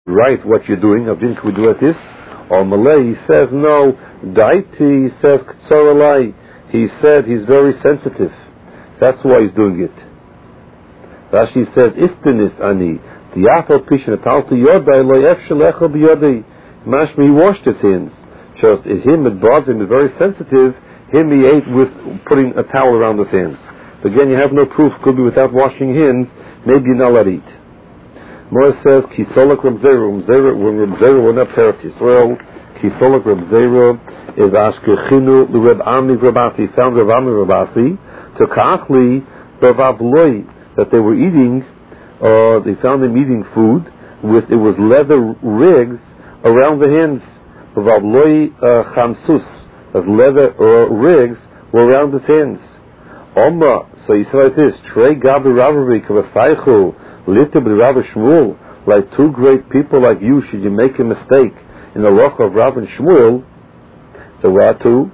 write what you're doing. Avin, can we do it this? Or Malay, he says no. Daiti, he says Ktsaralai. He said he's very sensitive. That's why he's doing it. Rashi says, Iftinis ani, Diafal Pishin Atalti Yodai Lo Efshalecha Biyodai. Mashmi, he washed his hands. Just him, it bothers him, he's very sensitive. Him, he ate with putting a towel around his hands. But again, you have no proof, could be without washing hands, maybe you're not allowed to eat. Mora says, Kisolak Reb Zera, when Reb Zera went up Eretz Yisrael, Kisolak Reb Zera is Ashkechinu, the Reb Ami Rabasi, found Reb Ami Rabasi, to Kachli, Bavavloi, that they were eating, they found them eating food with, it was leather rigs around the hands. Bavavloi Chamsus, as leather rigs were around his hands. Omra, so he said like this, Trey Gabi Ravavi Kavasaichu, Litter Rav Shmuel, like two great people like you, should you make a mistake in the rock of Rav and Shmuel, so what to?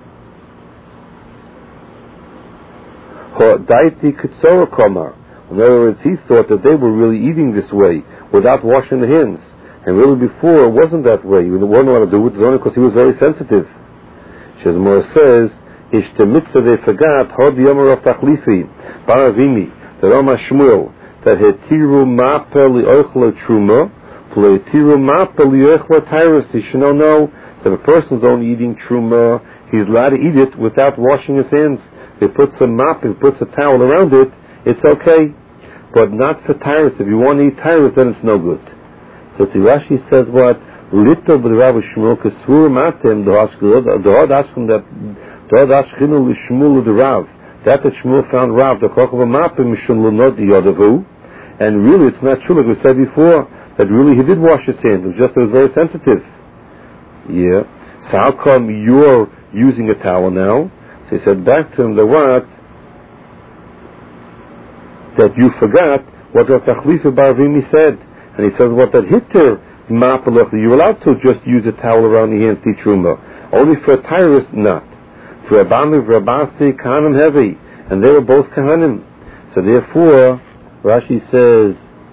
Daiti Kitsora Komar. In other words, he thought that they were really eating this way, without washing the hands. And really before, it wasn't that way. He wasn't allowed to do it, it's only because he was very sensitive. Shazmor says, Ishtemitzah they forgot, Hod Yomer of Tachlifi, Baravimi, the Rama Shmuel, that Hetiru Mapa Li'ochla Truma, Hetiru Mapa Li'ochla Tyrus. He should know that if a person's only eating Truma, he's allowed to eat it without washing his hands. If he puts a mop, if he puts a towel around it, it's okay. But not for Tyrus. If you want to eat Tyrus, then it's no good. So Rashi says what? Little but Rav Shmuel Kesur Matem Dohad Ashkin that Dohad Ashkinu Lishmul the Rav. That Shmuel found Rav the Koch of a Mapim Mishun Lunod Yodavu. And really, it's not true, like we said before, that really he did wash his hands. It was just that he was very sensitive. Yeah. So how come you're using a towel now? So he said back to him, the what? That you forgot what Rav Tachlifa Baravimi said. And he says, what that hitter mapalach, you're allowed to just use a towel around the hands to truma. Only for a tyrus, not. For Abami, Rabasi, Kahanim heavy. And they were both Kahanim. So therefore, Rashi says,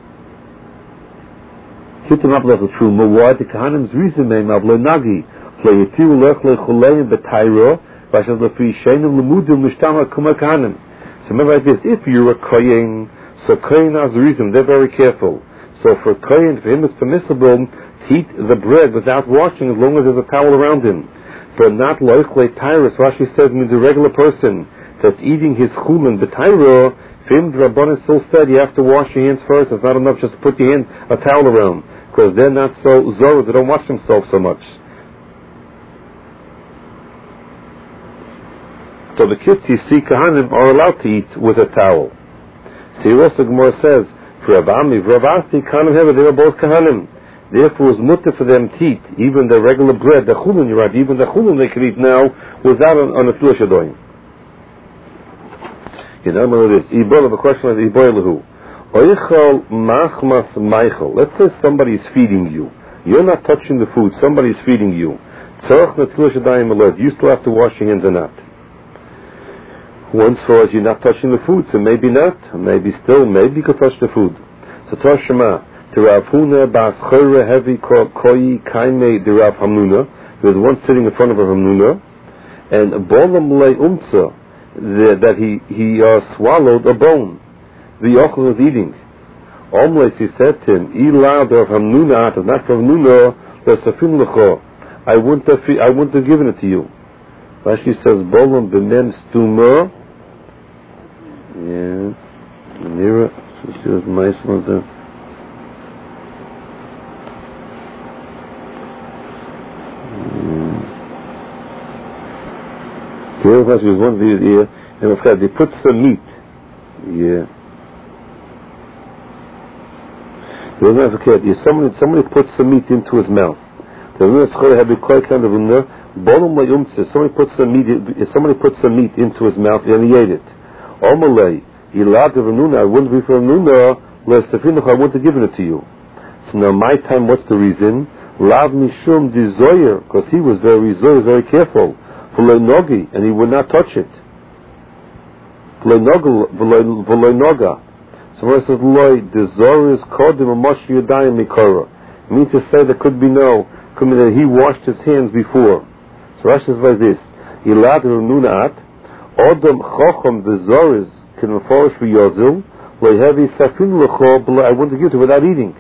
hitter mapalach truma, why the Kahanim's reason may mapalach nagi. Playetiru lech lechuleim betayro, Rashi lefi shenim lemudim mishtama kuma Kahanim. So remember like this, if you're a kohen, so kohen has the reason, they're very careful. So for kohen, for him it's permissible to eat the bread without washing as long as there's a towel around him. But not loichle tyrus, Rashi says, means a regular person that's eating his chulin, the tyro, for him the Rabbanan still said you have to wash your hands first. It's not enough just to put your hands, a towel around, because they're not so zorah, they don't wash themselves so much. So the kids you see Kahanim are allowed to eat with a towel. See, also Gemara says, for Abami, Ravasi, Kahanim Hever, they were both Kahanim. Therefore, it was mutter for them to eat, even the regular bread, the chulin, you're right, even the chulin they can eat now without on a flush doing. You know, this, Ibola, a question like Iboilahu. Oichal machmas meichel. Let's say somebody is feeding you. You're not touching the food, somebody is feeding you. Tzorach netflush adayim alert. You still have to wash your hands or not. Once for us, you're not touching the food, so maybe not, maybe still, maybe you could touch the food. So Toshima, to Rav Huna Bas Chore Heavy Koi Kaime de Rav Hamnuna, there's one sitting in front of Rav Hamnuna, and Bolam Le Umtza, that he swallowed a bone. The Yochel was eating. Omles, he said to him, Ila de Rav Hamnuna, not Rav Hamnuna, Safim Lecho, I wouldn't have given it to you. Rashi says, Bolam B'men Stuma, yeah, Nira, so she was nice one there. Here was one here, and of course they put some meat. Yeah. Somebody puts some meat into his mouth. Somebody puts some meat into his mouth and he ate it. Omalei, I wouldn't be for Nuna, I wouldn't have given it to you. So now my time, what's the reason? Lav Mishum Dizoyer, because he was very careful. Nogi, and he would not touch it. Noga. Somewhere it says, Loi, Dizoyer is Kodim Amosh Yudayim Mikora. It means to say there could be no, could be that he washed his hands before. So Rashi says like this, Ilad Rununat, Odom Chochom V'Zoriz, Can Meforish V'Yozil, Lehevi Safin L'Cho, I want to give it without eating.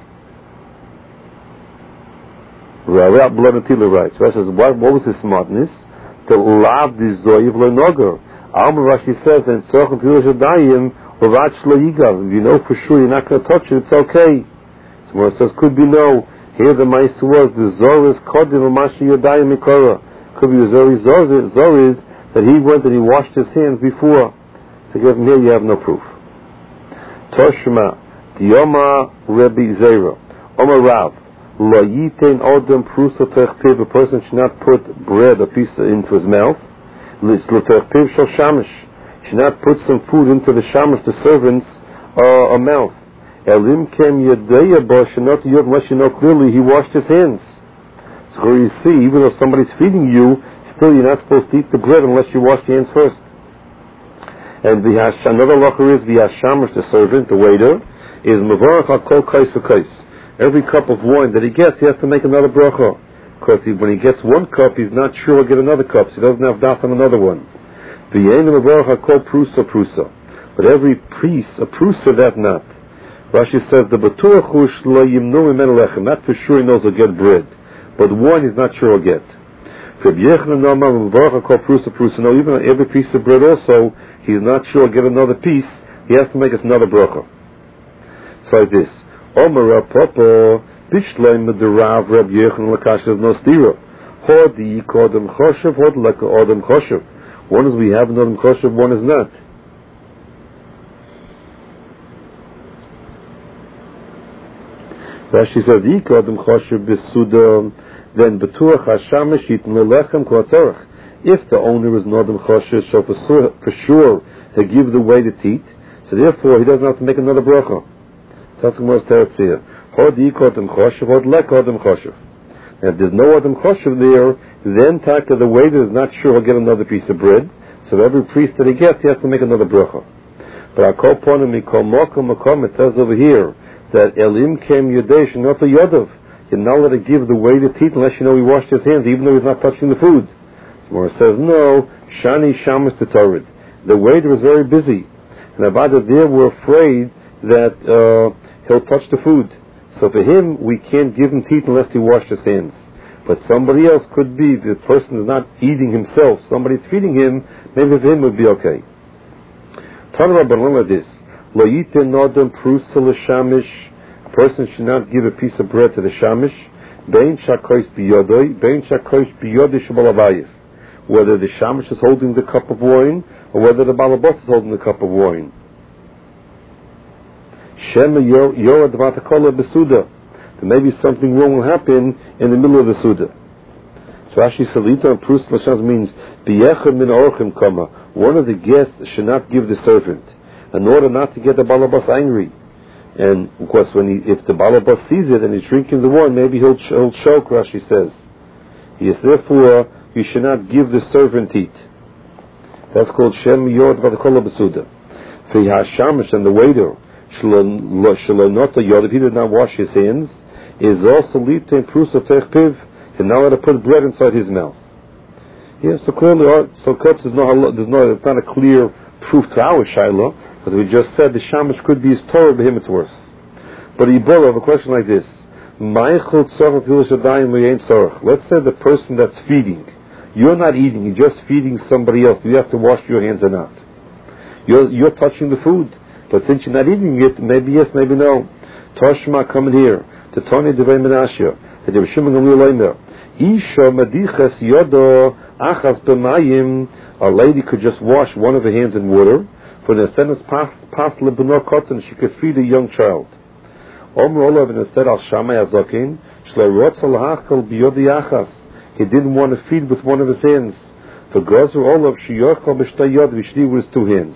Without blood and tila rights. Rashi says, what was his smartness? To lav the Zoyiv L'Nogar. Alma Rashi says, and Tzorchem Tila Shadayim, L'Vach Sh'Loyigav. If you know for sure you're not going to touch it, it's okay. So it says, could be no. Here the mice was, the Zoriz Kodim Amashi Yodayim Mikora. Could be the Zoriz that he went and he washed his hands before. So given here you have no proof. Toshma, Diyoma Rebbe Zera, Omar Rav, Lo Yitain Odom Prusa Terchpiv, a person should not put bread or piece into his mouth. Lo Terchpiv Shal Shamish, should not put some food into the Shamish, the servant's mouth. Elim Kem Yedeya Bo Shenot Yod, unless you know clearly he washed his hands. So you see, even though somebody's feeding you, still you're not supposed to eat the bread unless you wash your hands first. And another locker is V'Hashamish, the servant, the waiter, is Mevorach HaKol Kais V'Kais. Every cup of wine that he gets, he has to make another bracha. Because when he gets one cup, he's not sure he'll get another cup, so he doesn't have daf on another one. V'Yein Mevorach HaKol Prusa. But every priest, a prusa, that not. Rashi says, the Batuachush Lo Yimnu Imen Lechem, not for sure he knows he'll get bread. But one he's not sure he'll get. No, even every piece of bread also, he's not sure he'll get another piece, he has to make us another bracha. So like this. Omer Papa, Bishleim Mederav Reb Yechon Lakashav Nostira. Hodi Kodem Choshev, Hod Laka Odem Choshev. One is we have an Odem Choshev, one is not. Rashi says, Kodem Choshev Bisuda. Then Betuach Hashamish Yitin Lechem Kotzorach. If the owner is Nodem Choshesh, so for sure he'll give the way to eat, so therefore he doesn't have to make another bracha. That's the most teretz here. Hod Yikodim Choshev, Hod Lek Odem Choshev. And if there's no Odem Choshev there, then Taka the waiter is not sure he'll get another piece of bread, so every priest that he gets, he has to make another bracha. But Akol Ponim Mikol Mokom Mokom, it says over here that Elim Kem Yodesh, not a Yodov. You're not allowed to give the way to eat unless you know he washed his hands, even though he's not touching the food. So it says, no, Shani Shamas Tetorid. The waiter was very busy. And Avada there were afraid that he'll touch the food. So for him, we can't give him teeth unless he washed his hands. But somebody else could be, the person is not eating himself, somebody's feeding him, maybe for him it would be okay. Tanra Barlan like this. Lo Yiten Nodem Prusa L'Shamish. Person should not give a piece of bread to the shamish. Bein shakois biyodoi, bein shakois biyodoi shabalavayis. Whether the shamish is holding the cup of wine, or whether the balabos is holding the cup of wine. Shema yorad vatakola besuda. There may be something wrong will happen in the middle of the suda. So Rashi Salita and Prus Lashaz means biyechad min orchim kama. One of the guests should not give the servant, in order not to get the balabos angry. And of course, if the balabas sees it and he's drinking the wine, maybe he'll choke. Rashi says, yes. Therefore, you should not give the servant eat. That's called Shem Yod V'Akola B'Suda. For Hashamish and the waiter, Shalonota Yod, if he did not wash his hands, is also lead to improve Terchpiv. He's not allowed to put bread inside his mouth. Yes, so clearly, it's not a clear proof to our Shiloh. As we just said, the shamish could be his Torah, but him it's worse. But Ebola, have a question like this. Let's say the person that's feeding, you're not eating, you're just feeding somebody else. Do you have to wash your hands or not? You're touching the food. But since you're not eating it, maybe yes, maybe no. Toshma coming here. To Tony Devei Menashe. That they were Shimon Gamliel Isha Madichas Yodo Achas B'mayim. A lady could just wash one of her hands in water. For the sentence past lebno cotton, she could feed a young child. Omer Olav and said al Shammai Azakin shleirotz al hachal biyodi achas. He didn't want to feed with one of his hands. For Gozer Olav sheyochal b'shtayod v'shli with his two hands.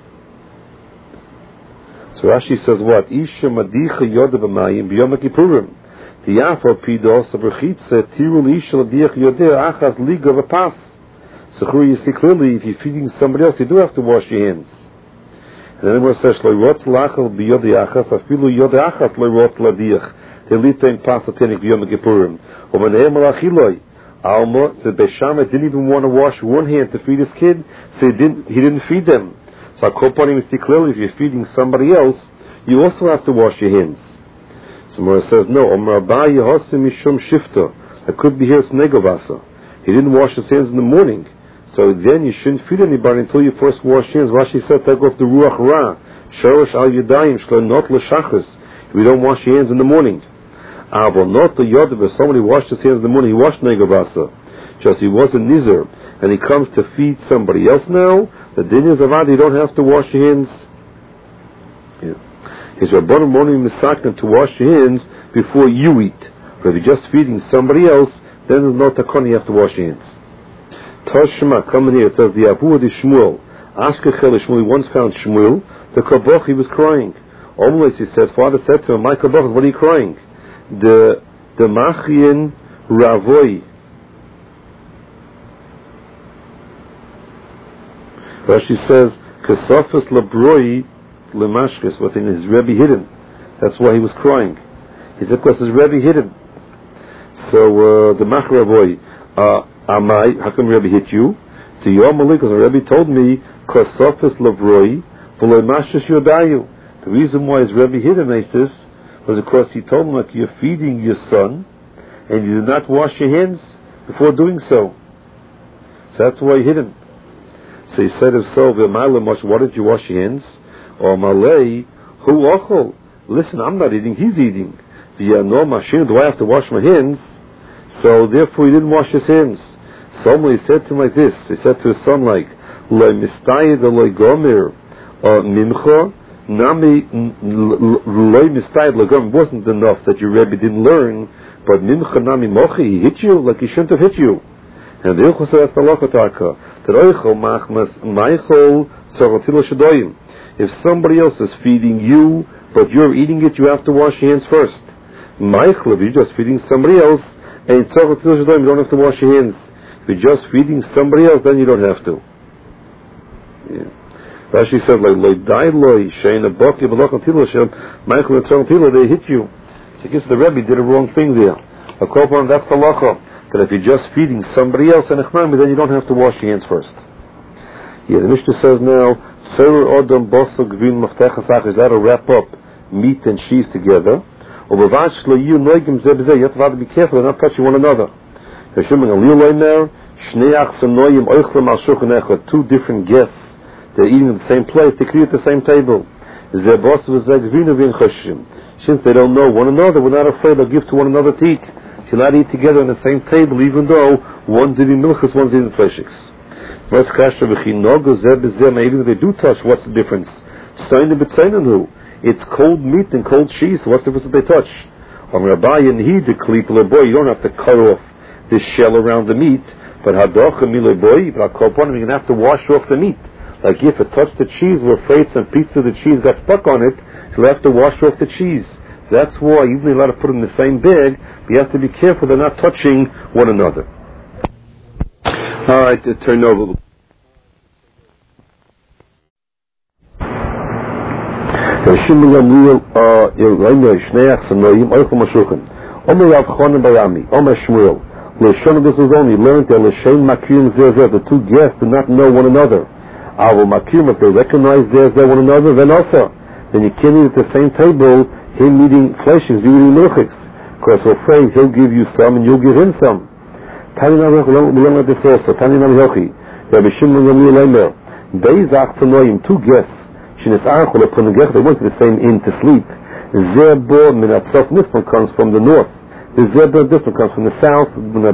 So Rashi says what? Isha madicha yoda b'mayim b'yom kippurim. The Yafo pidos abrechitze tirul isha l'diach yodeh achas liga v'pas. So you see clearly, if you're feeding somebody else, you do have to wash your hands. And then it says, that Helitain Pasatenik Yom Kippurim. Umanehem Alachiloi. Alma said Beishamah didn't even want to wash one hand to feed his kid, so he didn't feed them. So Akopanim is clearly if you're feeding somebody else, you also have to wash your hands. So Mora says no. Omar Abaye Hosim Mishum Shifta. That could be here Snegovasa. He didn't wash his hands in the morning, so then you shouldn't feed anybody until you first wash your hands. Rashi said take off the ruach ra, shorosh al yadayim shlo not l'shachris. If you don't wash your hands in the morning. But not the yodav, if somebody washed his hands in the morning, he washed negavasa. Just he wasn't nizar, and he comes to feed somebody else now, the din is avad, you don't have to wash your hands. His rabbanim morning misakna to wash your hands before you eat. But if you're just feeding somebody else, then there's no takon, you have to wash your hands. Toshma, come in here, it says the Abu di Shmuel. Ashkechel Shmuel, he once found Shmuel, the Kaboch, he was crying. Almost he said, father said to him, my Kaboch, what are you crying? The Machien Ravoi. Rashi says, Kesofis Labroi Lemashkes, what in his Rebbe hidden. That's why he was crying. He said, because his Rebbe hidden. So the Mach Ravoi, Amai, how come Rebbe hit you? So Yom Malik, because the Rebbe told me, Kesofis Labroi Lemashkes Yodayu. The reason why his Rebbe hid him like this was because he told him, like, you're feeding your son and you did not wash your hands before doing so. So that's why he hid him. So he said himself, why didn't you wash your hands? Or Malay, who ochol? Listen, I'm not eating, he's eating. No machine, do I have to wash my hands? So therefore he didn't wash his hands. Someone he said to him like this, he said to his son like, Loi mistayed loi gomer mimcha. Nami loy mistayed lagam wasn't enough that your Rebbe didn't learn, but mimcha nami mochi, he hit you like he shouldn't have hit you. And the Ilchus says the Lokataka that oichol machmas maichol sorotilo shadoyim. If somebody else is feeding you, but you're eating it, you have to wash your hands first. Maichol, if you're just feeding somebody else, and sorotilo shadoyim, you don't have to wash your hands. If you're just feeding somebody else, then you don't have to. Yeah. Rashi said, like, loy dai loy, shein aboki, b'lokal tilo, shem, Michael and Tzorah tilo, they hit you. So I guess the Rebbe did a wrong thing there. A korban, that's the lacha. That if you're just feeding somebody else and echnami, then you don't have to wash your hands first. Yeah, the Mishnah says now, Tzorah odom bosa gvin maftechasach, is that to wrap up meat and cheese together? Or b'vash lo yu noigim zeh b'zeh, you have to be careful and not touching one another. Hasheming alil loy now, shnei achsan noyim oichlem al shulchan echad, two different guests. They're eating at the same place, they create the same table. Since they don't know one another, we're not afraid they'll give to one another to eat. You'll not eat together on the same table, even though one's eating milchus, one's eating fleshix. Even if they do touch, what's the difference? It's cold meat and cold cheese, so what's the difference if they touch? You don't have to cut off the shell around the meat, but you're going to have to wash off the meat. Like if it touched the cheese, we're afraid some piece of the cheese got stuck on it, so we have to wash off the cheese. That's why even though you're allowed to put them in the same bag, but you have to be careful they're not touching one another. Alright, turn over. The two guests do not know one another. If they recognize there's one another, then you can't eat at the same table, him eating fleshings, you eating milchiks. Because we're afraid he'll give you some and you'll give him some. We learn like this also. Rabbi Shimon Gamliel Leimer, two guests, they went to the same inn to sleep. This one comes from the north. This one comes from the south.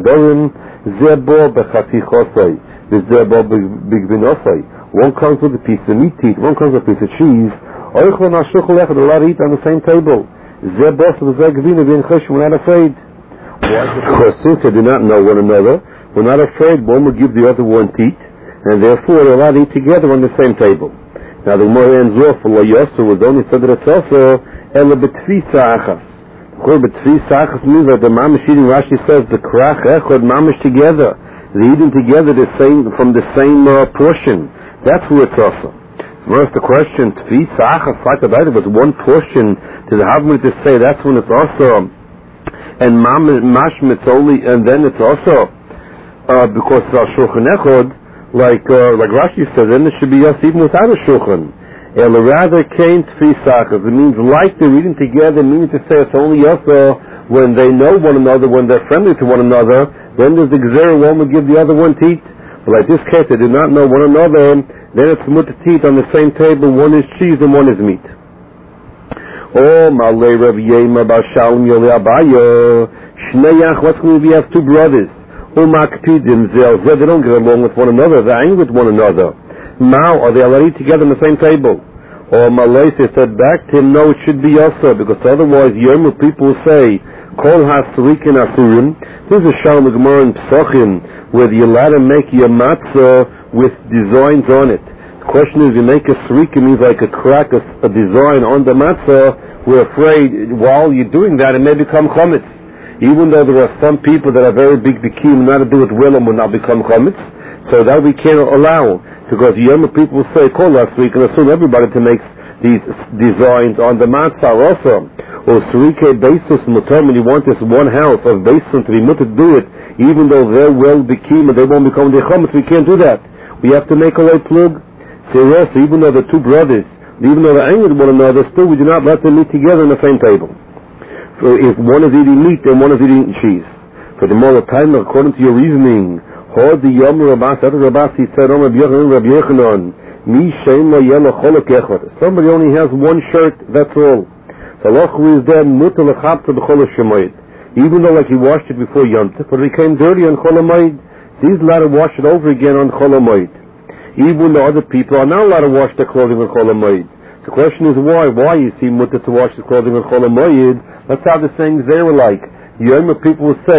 One comes with a piece of meat to eat, one comes with a piece of cheese. They're allowed to eat on the same table. We're not afraid. Because since they do not know one another, we're not afraid one will give the other one to eat, and therefore they're allowed to eat together on the same table. Now the Gemara ends off, Allah Yosef was only said that it's also Ela B'Tfisa Achas. B'Tfisa Achas means that the mamish eating, Rashi says, the krach echad mamish together. They're eating together from the same portion. That's who it's also. So first the question, Tfisa Achas, like the but one portion, to the Havmir to say that's when it's also and mashma it's only, and then it's also because it's al shulchan echad, like Rashi says, then it should be us even without a shulchan. Rather came tfisachas. It means like they're reading together, meaning to say it's only us when they know one another, when they're friendly to one another. Then there's the gzera, one will give the other one to eat. But like this case, they do not know one another. Then it's mutter to eat on the same table. One is cheese and one is meat. Oh, Malay Rav Yema Bar Shalom Yoli Abayo. Shnei what's going to be? We have two brothers. Umakpidim Zel. They don't get along with one another. They're angry with one another. Now, are they already together on the same table? Or Malay said back to him, no, it should be also, because otherwise, Yom people say, Kol HaSrikin Asurim. This is Shalom Gemara in Pesachim, where you're allowed to make your matzah with designs on it. The question is, you make a srikin, means like a crack, a design on the matzah. We're afraid while you're doing that, it may become chometz. Even though there are some people that are very big bikim, not to do it well and will not become chometz. So that we can't allow, because Yom people will say, Kol HaSrikin, assume everybody to make these designs on the matzah also. Or Surike basis mutar, when you want this one house of basin to be mutter to do it, even though they're well bikim and they won't become the chometz, we can't do that. We have to make a lay plug. So also, even though they're two brothers, even though they're angry with one another, still we do not let them meet together on the same table. So if one is eating meat and one is eating cheese, for the more time, according to your reasoning, he said, somebody only has one shirt, that's all. So who is then even though like he washed it before Yom Tov, but it became dirty on Chol HaMoed, so he's allowed to wash it over again on Chol HaMoed. Even though other people are not allowed to wash their clothing on Chol HaMoed. So the question is why? Why is he mutter to wash his clothing on Chol HaMoed? That's how the sayings they were like. Yom people will say,